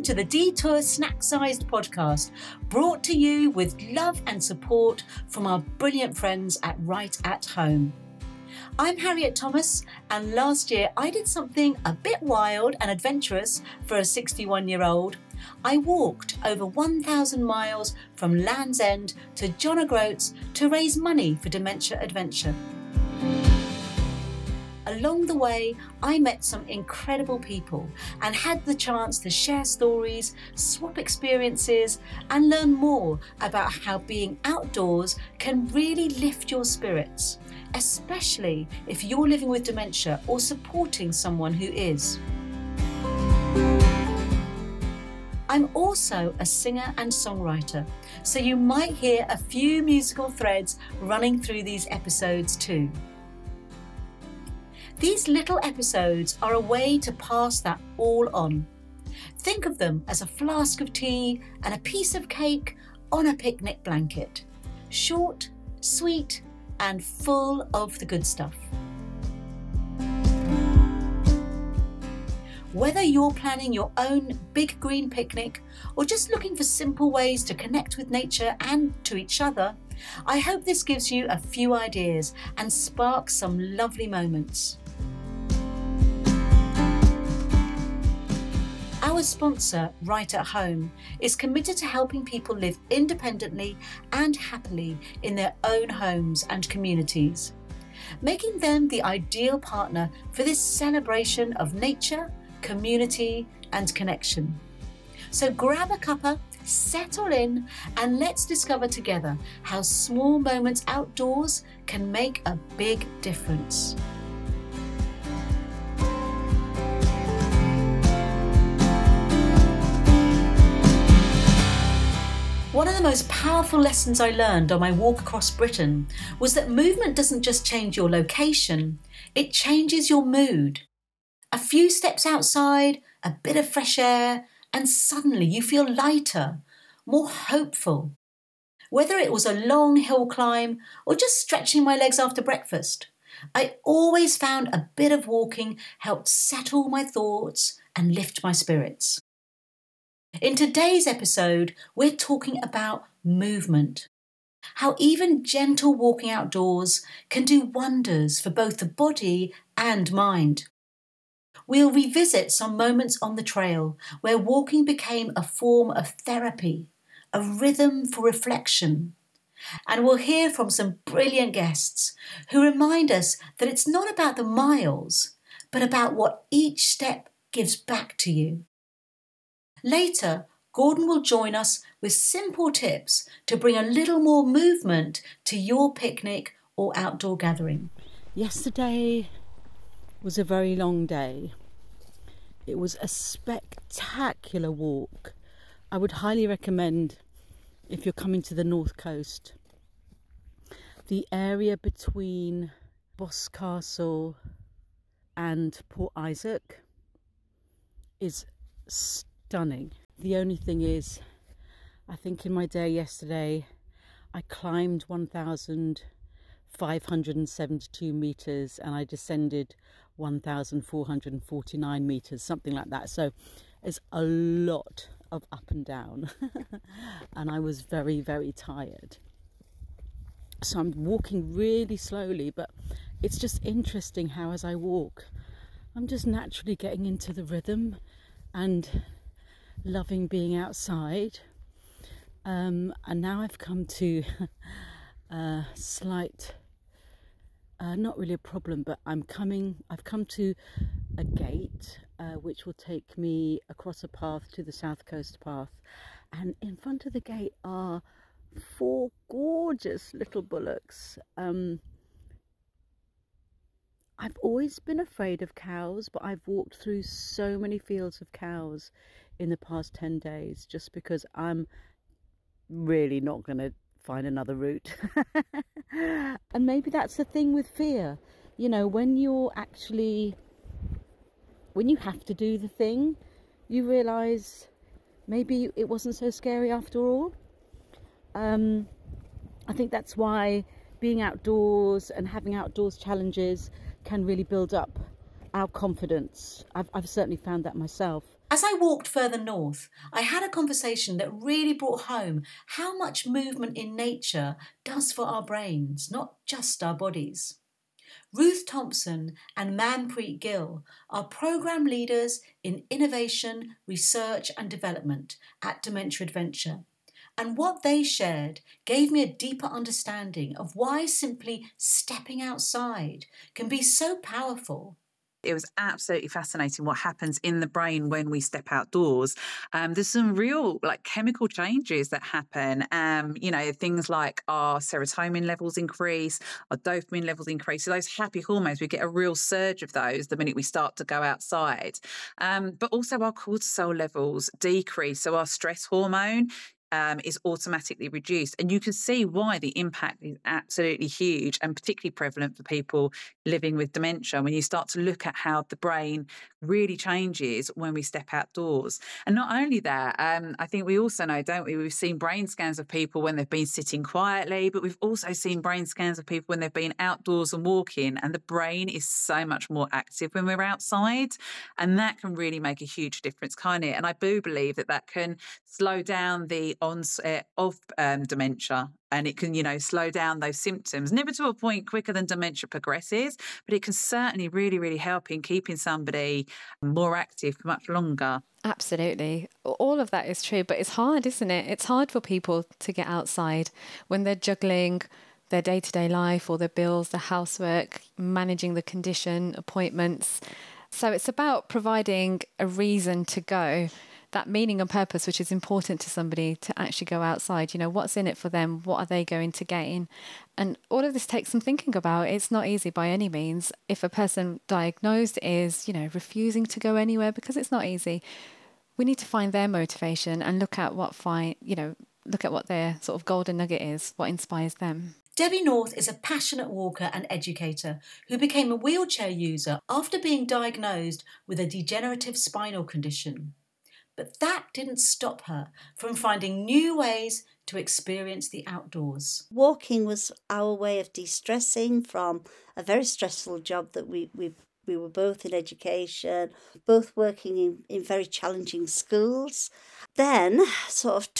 Welcome to the Detour Snack-Sized podcast, brought to you with love and support from our brilliant friends at Right at Home. I'm Harriet Thomas, and last year I did something a bit wild and adventurous for a 61-year-old. I walked over 1,000 miles from Land's End to John O'Groats to raise money for Dementia Adventure. Along the way, I met some incredible people and had the chance to share stories, swap experiences, and learn more about how being outdoors can really lift your spirits, especially if you're living with dementia or supporting someone who is. I'm also a singer and songwriter, so you might hear a few musical threads running through these episodes too. These little episodes are a way to pass that all on. Think of them as a flask of tea and a piece of cake on a picnic blanket. Short, sweet, and full of the good stuff. Whether you're planning your own big green picnic or just looking for simple ways to connect with nature and to each other, I hope this gives you a few ideas and sparks some lovely moments. Our sponsor, Right at Home, is committed to helping people live independently and happily in their own homes and communities, making them the ideal partner for this celebration of nature, community, and connection. So grab a cuppa, settle in, and let's discover together how small moments outdoors can make a big difference. One of the most powerful lessons I learned on my walk across Britain was that movement doesn't just change your location, it changes your mood. A few steps outside, a bit of fresh air, and suddenly you feel lighter, more hopeful. Whether it was a long hill climb or just stretching my legs after breakfast, I always found a bit of walking helped settle my thoughts and lift my spirits. In today's episode, we're talking about movement. How even gentle walking outdoors can do wonders for both the body and mind. We'll revisit some moments on the trail where walking became a form of therapy, a rhythm for reflection. And we'll hear from some brilliant guests who remind us that it's not about the miles, but about what each step gives back to you. Later, Gordon will join us with simple tips to bring a little more movement to your picnic or outdoor gathering. Yesterday was a very long day. It was a spectacular walk. I would highly recommend, if you're coming to the North Coast, the area between Boscastle and Port Isaac is stunning. The only thing is, I think in my day yesterday, I climbed 1,572 metres and I descended 1,449 metres, something like that. So it's a lot of up and down and I was very, very tired. So I'm walking really slowly, but it's just interesting how as I walk, I'm just naturally getting into the rhythm and loving being outside. And now I've come to a slight, not really a problem, but I've come to a gate which will take me across a path to the South Coast path. And in front of the gate are 4 gorgeous little bullocks. I've always been afraid of cows, but I've walked through so many fields of cows in the past 10 days just because I'm really not going to find another route. And maybe that's the thing with fear. You know, when you have to do the thing, you realise maybe it wasn't so scary after all. I think that's why being outdoors and having outdoors challenges can really build up our confidence. I've certainly found that myself. As I walked further north, I had a conversation that really brought home how much movement in nature does for our brains, not just our bodies. Ruth Thompson and Manpreet Gill are program leaders in innovation, research and development at Dementia Adventure. And what they shared gave me a deeper understanding of why simply stepping outside can be so powerful. It was absolutely fascinating what happens in the brain when we step outdoors. There's some real chemical changes that happen. Things like our serotonin levels increase, our dopamine levels increase. So those happy hormones, we get a real surge of those the minute we start to go outside. But also our cortisol levels decrease. So our stress hormone is automatically reduced. And you can see why the impact is absolutely huge and particularly prevalent for people living with dementia when you start to look at how the brain really changes when we step outdoors. And not only that, I think we also know, don't we, we've seen brain scans of people when they've been sitting quietly, but we've also seen brain scans of people when they've been outdoors and walking, and the brain is so much more active when we're outside. And that can really make a huge difference, can't it? And I do believe that can slow down the onset of dementia, and it can, slow down those symptoms, never to a point quicker than dementia progresses, but it can certainly really, really help in keeping somebody more active for much longer. Absolutely. All of that is true, but it's hard, isn't it? It's hard for people to get outside when they're juggling their day-to-day life or their bills, their housework, managing the condition, appointments. So it's about providing a reason to go, that meaning and purpose, which is important to somebody to actually go outside. What's in it for them? What are they going to gain? And all of this takes some thinking about. It's not easy by any means. If a person diagnosed is, refusing to go anywhere because it's not easy, we need to find their motivation and look at what their sort of golden nugget is, what inspires them. Debbie North is a passionate walker and educator who became a wheelchair user after being diagnosed with a degenerative spinal condition. But that didn't stop her from finding new ways to experience the outdoors. Walking was our way of de-stressing from a very stressful job that we were both in education, both working in very challenging schools. Then, sort of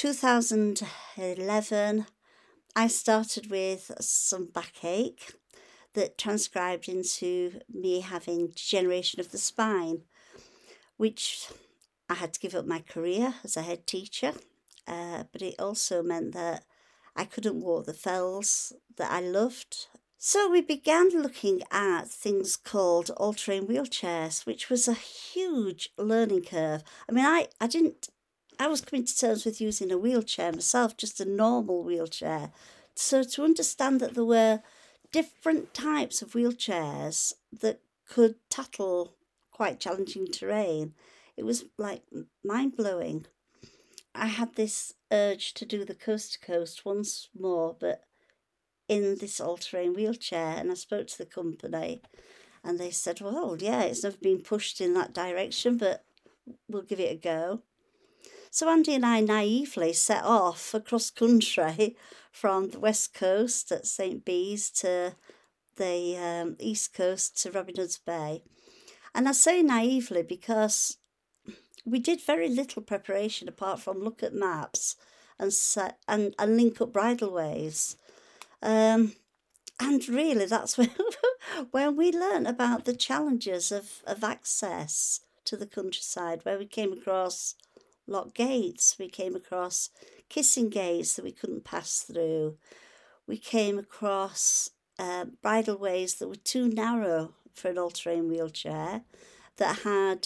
2011, I started with some backache that transcribed into me having degeneration of the spine, which I had to give up my career as a head teacher, but it also meant that I couldn't walk the fells that I loved. So we began looking at things called all-terrain wheelchairs, which was a huge learning curve. I mean, I was coming to terms with using a wheelchair myself, just a normal wheelchair. So to understand that there were different types of wheelchairs that could tackle quite challenging terrain, it was mind-blowing. I had this urge to do the coast to coast once more, but in this all-terrain wheelchair, and I spoke to the company and they said, well, yeah, it's never been pushed in that direction, but we'll give it a go. So Andy and I naively set off across country from the west coast at St. Bees to the east coast to Robin Hood's Bay. And I say naively because we did very little preparation apart from look at maps and link up bridleways. And really that's when we learnt about the challenges of access to the countryside, where we came across lock gates, we came across kissing gates that we couldn't pass through. We came across bridleways that were too narrow for an all-terrain wheelchair, that had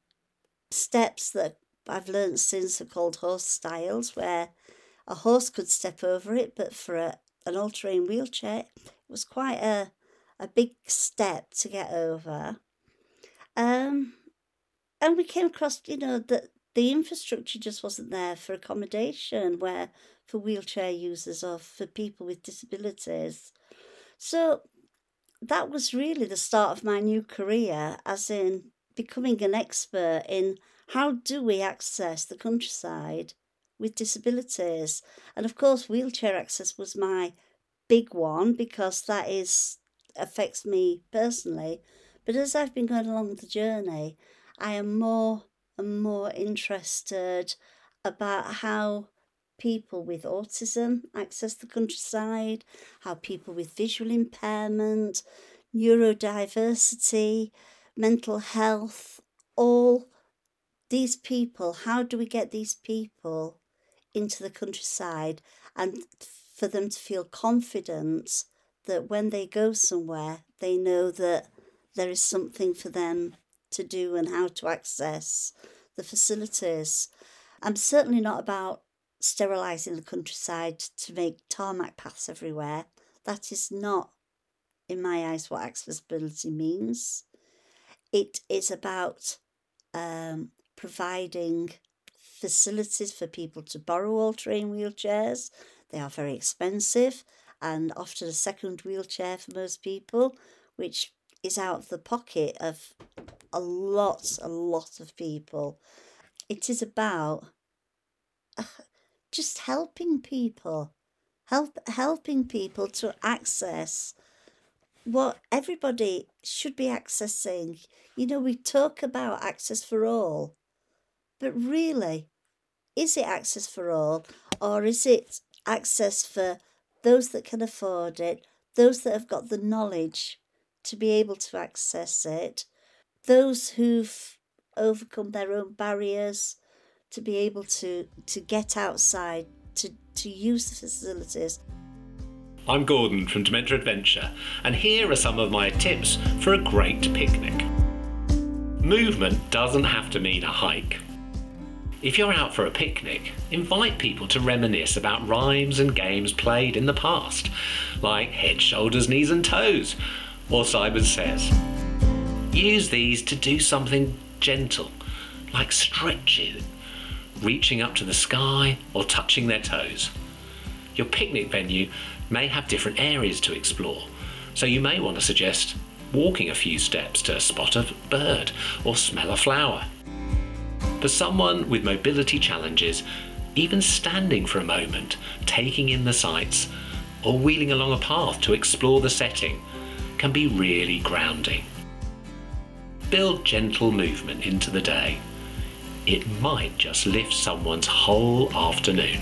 steps that I've learnt since are called horse stiles, where a horse could step over it, but for an all-terrain wheelchair, it was quite a big step to get over. And we came across, that the infrastructure just wasn't there for accommodation, for wheelchair users or for people with disabilities. So that was really the start of my new career, as in becoming an expert in how do we access the countryside with disabilities. And of course, wheelchair access was my big one because that affects me personally. But as I've been going along the journey, I am more and more interested about how people with autism access the countryside, how people with visual impairment, neurodiversity, mental health, all these people, how do we get these people into the countryside and for them to feel confident that when they go somewhere, they know that there is something for them to do and how to access the facilities. I'm certainly not about sterilising the countryside to make tarmac paths everywhere. That is not, in my eyes, what accessibility means. It is about providing facilities for people to borrow all-terrain wheelchairs. They are very expensive and often a second wheelchair for most people, which is out of the pocket of a lot of people. It is about just helping people to access what everybody should be accessing. You know, we talk about access for all, but really, is it access for all, or is it access for those that can afford it, those that have got the knowledge to be able to access it, those who've overcome their own barriers to be able to get outside, to use the facilities. I'm Gordon from Dementia Adventure, and here are some of my tips for a great picnic. Movement doesn't have to mean a hike. If you're out for a picnic, invite people to reminisce about rhymes and games played in the past, like head, shoulders, knees and toes, or Simon Says. Use these to do something gentle, like stretching, reaching up to the sky or touching their toes. Your picnic venue may have different areas to explore, so you may want to suggest walking a few steps to spot a bird or smell a flower. For someone with mobility challenges, even standing for a moment, taking in the sights, or wheeling along a path to explore the setting can be really grounding. Build gentle movement into the day. It might just lift someone's whole afternoon.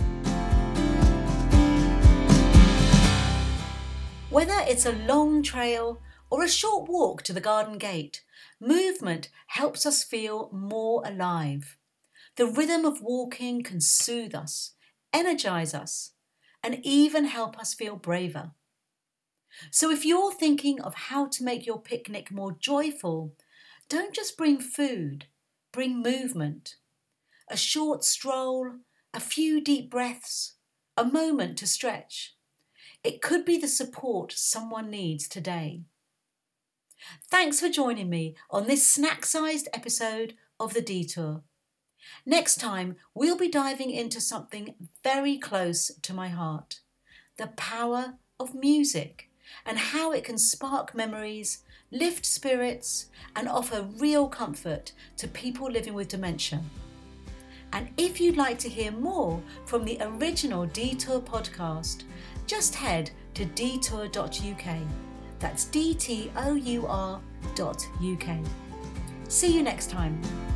Whether it's a long trail or a short walk to the garden gate, movement helps us feel more alive. The rhythm of walking can soothe us, energise us, and even help us feel braver. So if you're thinking of how to make your picnic more joyful, don't just bring food, bring movement. A short stroll, a few deep breaths, a moment to stretch. It could be the support someone needs today. Thanks for joining me on this snack-sized episode of The Detour. Next time, we'll be diving into something very close to my heart, the power of music and how it can spark memories, lift spirits and offer real comfort to people living with dementia. And if you'd like to hear more from the original Detour podcast, just head to detour.uk. That's detour.uk. See you next time.